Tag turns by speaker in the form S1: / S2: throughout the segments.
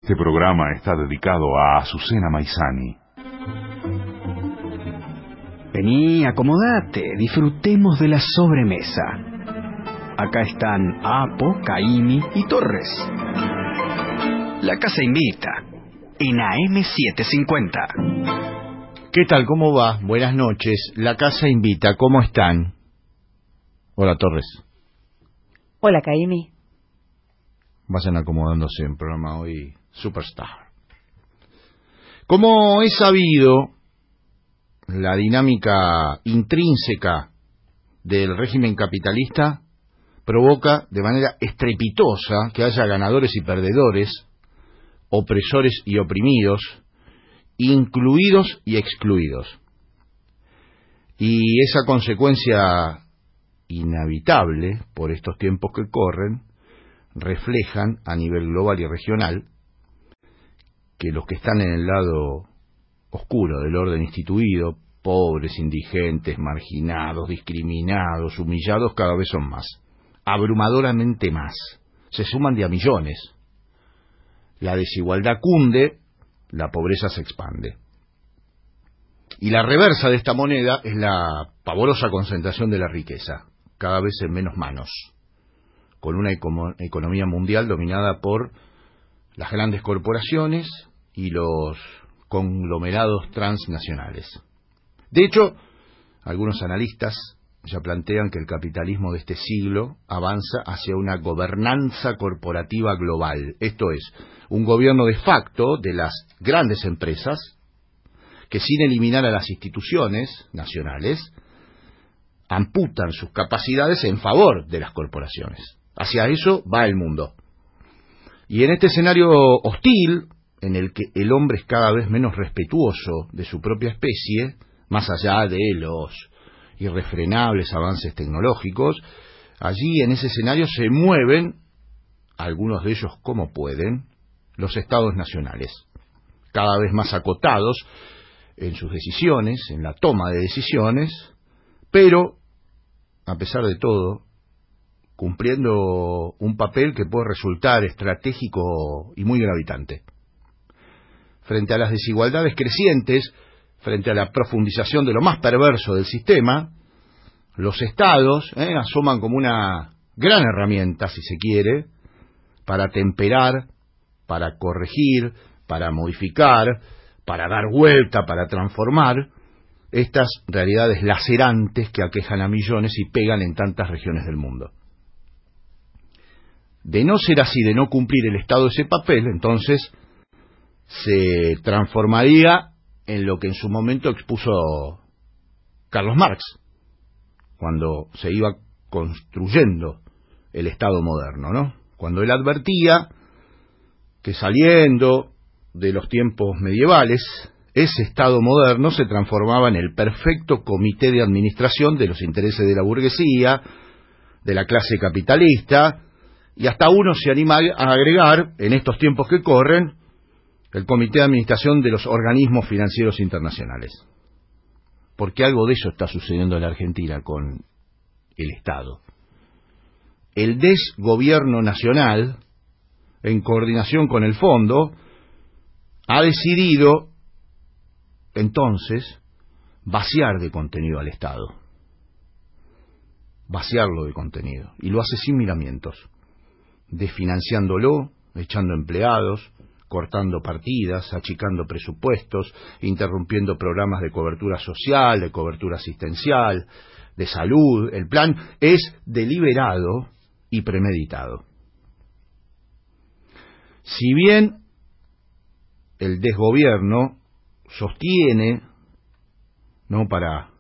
S1: Este programa está dedicado a Azucena Maizani.
S2: Vení, acomodate, disfrutemos de la sobremesa. Acá están Apo, Caimi y Torres. La casa invita, en AM750.
S3: ¿Qué tal? ¿Cómo va? Buenas noches. La casa invita. ¿Cómo están? Hola, Torres.
S4: Hola, Caimi.
S3: Vayan acomodándose en programa hoy Superstar. Como es sabido, la dinámica intrínseca del régimen capitalista provoca de manera estrepitosa que haya ganadores y perdedores, opresores y oprimidos, incluidos y excluidos. Y esa consecuencia inevitable por estos tiempos que corren reflejan a nivel global y regional que los que están en el lado oscuro del orden instituido, pobres, indigentes, marginados, discriminados, humillados, cada vez son más, abrumadoramente más, se suman de a millones. La desigualdad cunde, la pobreza se expande. Y la reversa de esta moneda es la pavorosa concentración de la riqueza, cada vez en menos manos, con una economía mundial dominada por las grandes corporaciones y los conglomerados transnacionales. De hecho, algunos analistas ya plantean que el capitalismo de este siglo avanza hacia una gobernanza corporativa global, esto es, un gobierno de facto de las grandes empresas que, sin eliminar a las instituciones nacionales, amputan sus capacidades en favor de las corporaciones. Hacia eso va el mundo. Y en este escenario hostil, en el que el hombre es cada vez menos respetuoso de su propia especie, más allá de los irrefrenables avances tecnológicos, allí en ese escenario se mueven, algunos de ellos como pueden, los estados nacionales, cada vez más acotados en sus decisiones, en la toma de decisiones, pero, a pesar de todo, cumpliendo un papel que puede resultar estratégico y muy gravitante. Frente a las desigualdades crecientes, frente a la profundización de lo más perverso del sistema, los estados asoman como una gran herramienta, si se quiere, para temperar, para corregir, para modificar, para dar vuelta, para transformar estas realidades lacerantes que aquejan a millones y pegan en tantas regiones del mundo. De no ser así, de no cumplir el Estado ese papel, entonces se transformaría en lo que en su momento expuso Carlos Marx, cuando se iba construyendo el Estado moderno, ¿no? Cuando él advertía que saliendo de los tiempos medievales, ese Estado moderno se transformaba en el perfecto comité de administración de los intereses de la burguesía, de la clase capitalista, y hasta uno se anima a agregar, en estos tiempos que corren, el comité de administración de los organismos financieros internacionales. Porque algo de eso está sucediendo en la Argentina con el Estado. El desgobierno nacional, en coordinación con el Fondo, ha decidido entonces vaciar de contenido al Estado. Vaciarlo de contenido. Y lo hace sin miramientos. Desfinanciándolo, echando empleados, cortando partidas, achicando presupuestos, interrumpiendo programas de cobertura social, de cobertura asistencial, de salud. El plan es deliberado y premeditado. Si bien el desgobierno sostiene, no para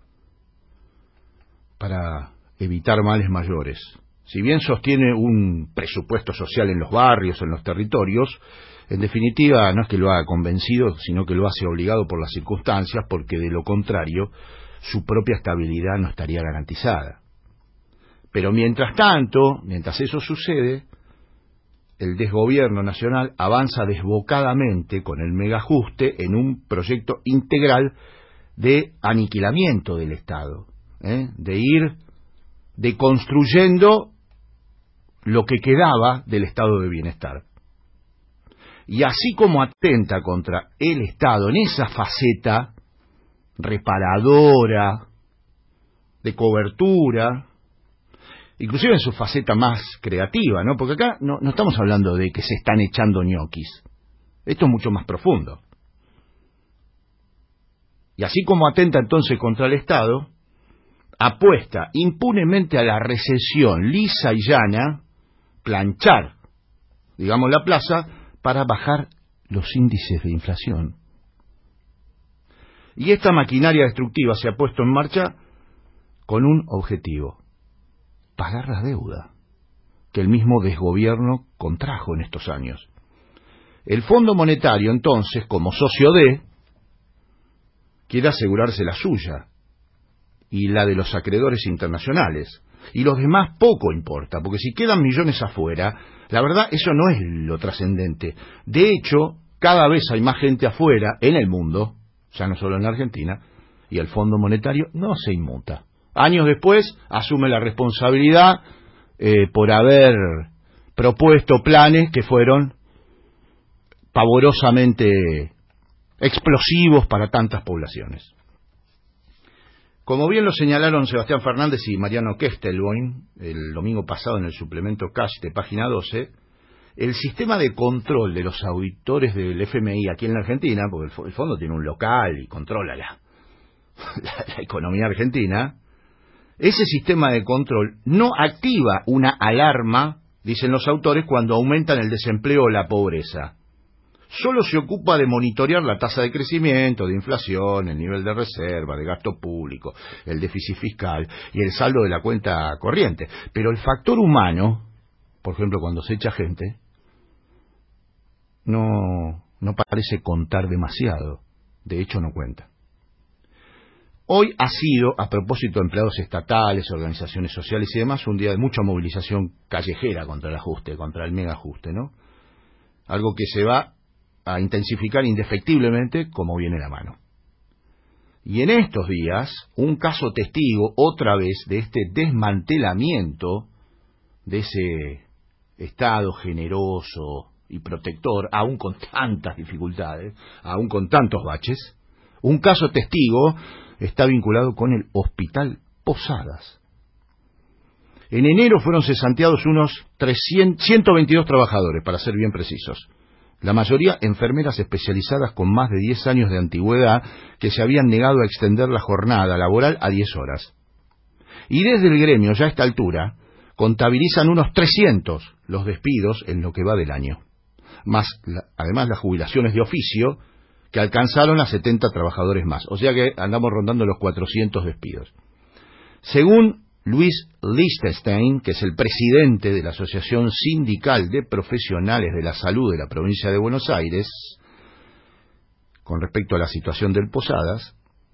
S3: evitar males mayores, si bien sostiene un presupuesto social en los barrios, en los territorios, en definitiva no es que lo haga convencido, sino que lo hace obligado por las circunstancias, porque de lo contrario su propia estabilidad no estaría garantizada. Pero mientras tanto, mientras eso sucede, el desgobierno nacional avanza desbocadamente con el megaajuste en un proyecto integral de aniquilamiento del Estado, de ir deconstruyendo lo que quedaba del estado de bienestar. Y así como atenta contra el Estado en esa faceta reparadora, de cobertura, inclusive en su faceta más creativa, ¿no? Porque acá no estamos hablando de que se están echando ñoquis. Esto es mucho más profundo. Y así como atenta entonces contra el Estado, apuesta impunemente a la recesión lisa y llana, planchar, digamos, la plaza, para bajar los índices de inflación. Y esta maquinaria destructiva se ha puesto en marcha con un objetivo: pagar la deuda que el mismo desgobierno contrajo en estos años. El Fondo Monetario, entonces, como socio quiere asegurarse la suya y la de los acreedores internacionales. Y los demás poco importa, porque si quedan millones afuera, la verdad eso no es lo trascendente. De hecho, cada vez hay más gente afuera en el mundo, ya no solo en la Argentina, y el Fondo Monetario no se inmuta. Años después asume la responsabilidad por haber propuesto planes que fueron pavorosamente explosivos para tantas poblaciones. Como bien lo señalaron Sebastián Fernández y Mariano Kestelboim el domingo pasado en el suplemento Cash de página 12, el sistema de control de los auditores del FMI aquí en la Argentina, porque el fondo tiene un local y controla la economía argentina, ese sistema de control no activa una alarma, dicen los autores, cuando aumentan el desempleo o la pobreza. Solo se ocupa de monitorear la tasa de crecimiento, de inflación, el nivel de reserva, de gasto público, el déficit fiscal y el saldo de la cuenta corriente. Pero el factor humano, por ejemplo, cuando se echa gente, no parece contar demasiado. De hecho, no cuenta. Hoy ha sido, a propósito de empleados estatales, organizaciones sociales y demás, un día de mucha movilización callejera contra el ajuste, contra el mega ajuste, ¿no? Algo que se va a intensificar indefectiblemente como viene la mano. Y en estos días, un caso testigo, otra vez, de este desmantelamiento de ese Estado generoso y protector, aún con tantas dificultades, aún con tantos baches, un caso testigo está vinculado con el Hospital Posadas. En enero fueron cesanteados unos 122 trabajadores, para ser bien precisos. La mayoría enfermeras especializadas con más de 10 años de antigüedad que se habían negado a extender la jornada laboral a 10 horas. Y desde el gremio, ya a esta altura, contabilizan unos 300 los despidos en lo que va del año. Además las jubilaciones de oficio, que alcanzaron a 70 trabajadores más. O sea que andamos rondando los 400 despidos. Según Luis Lichtenstein, que es el presidente de la Asociación Sindical de Profesionales de la Salud de la provincia de Buenos Aires, con respecto a la situación del Posadas,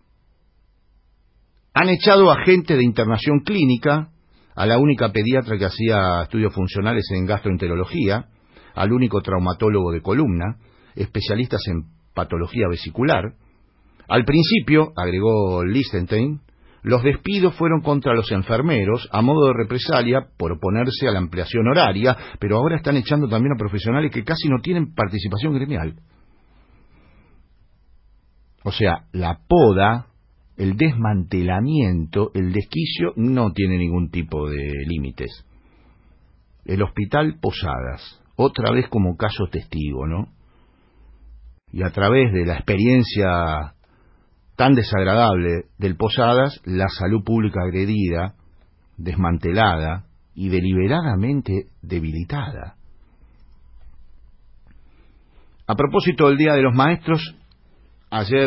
S3: han echado a gente de internación clínica, a la única pediatra que hacía estudios funcionales en gastroenterología, al único traumatólogo de columna, especialistas en patología vesicular. Al principio, agregó Lichtenstein, los despidos fueron contra los enfermeros a modo de represalia por oponerse a la ampliación horaria, pero ahora están echando también a profesionales que casi no tienen participación gremial. O sea, la poda, el desmantelamiento, el desquicio no tiene ningún tipo de límites. El Hospital Posadas, otra vez como caso testigo, ¿no? Y a través de la experiencia tan desagradable del Posadas, la salud pública agredida, desmantelada y deliberadamente debilitada. A propósito del Día de los Maestros, ayer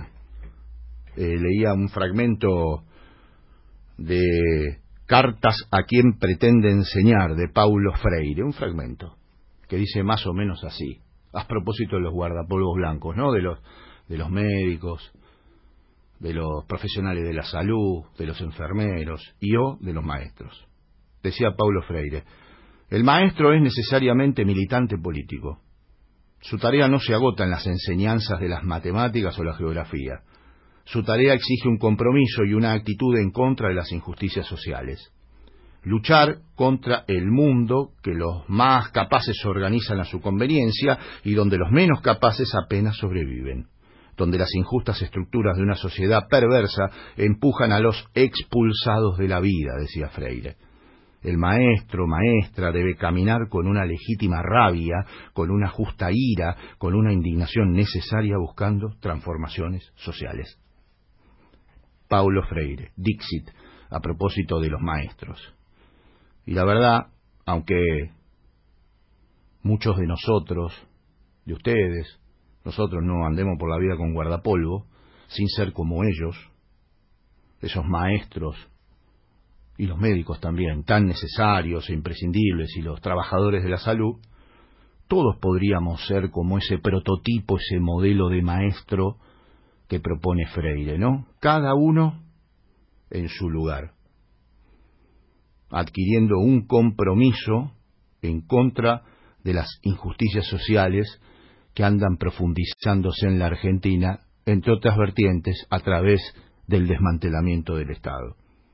S3: leía un fragmento de Cartas a quien pretende enseñar, de Paulo Freire, un fragmento que dice más o menos así, a propósito de los guardapolvos blancos, ¿no? De los médicos, de los profesionales de la salud, de los enfermeros de los maestros. Decía Paulo Freire, el maestro es necesariamente militante político. Su tarea no se agota en las enseñanzas de las matemáticas o la geografía. Su tarea exige un compromiso y una actitud en contra de las injusticias sociales. luchar contra el mundo que los más capaces organizan a su conveniencia y donde los menos capaces apenas sobreviven, donde las injustas estructuras de una sociedad perversa empujan a los expulsados de la vida, decía Freire. El maestro, maestra, debe caminar con una legítima rabia, con una justa ira, con una indignación necesaria buscando transformaciones sociales. Paulo Freire, Dixit, a propósito de los maestros. Y la verdad, aunque muchos de nosotros, de ustedes, nosotros no andemos por la vida con guardapolvo, sin ser como ellos, esos maestros, y los médicos también, tan necesarios e imprescindibles, y los trabajadores de la salud, todos podríamos ser como ese prototipo, ese modelo de maestro que propone Freire, ¿no? Cada uno en su lugar, adquiriendo un compromiso en contra de las injusticias sociales que andan profundizándose en la Argentina, entre otras vertientes, a través del desmantelamiento del Estado.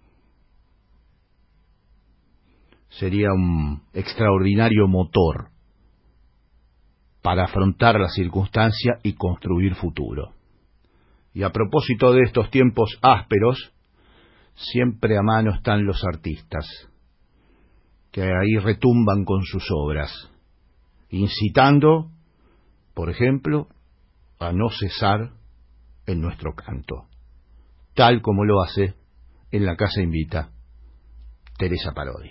S3: Sería un extraordinario motor para afrontar la circunstancia y construir futuro. Y a propósito de estos tiempos ásperos, siempre a mano están los artistas, que ahí retumban con sus obras, incitando, por ejemplo, a no cesar en nuestro canto, tal como lo hace en La Casa Invita Teresa Parodi.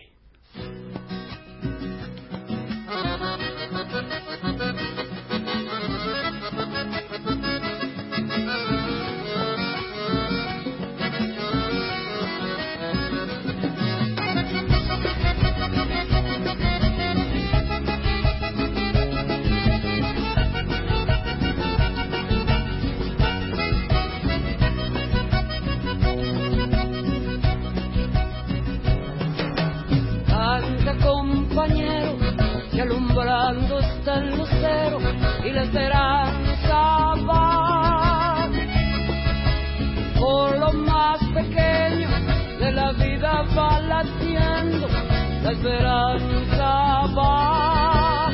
S5: Alumbrando está el lucero y la esperanza va por lo más pequeño de la vida, va latiendo, la esperanza va.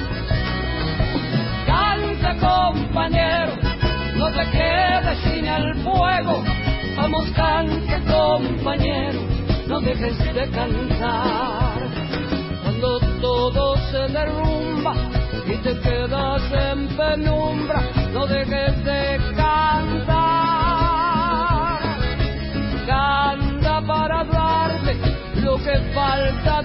S5: Canta, compañero, no te quedes sin el fuego, vamos, canta, compañero, no dejes de cantar. Cuando todo se derrumba y te quedas en penumbra, no dejes de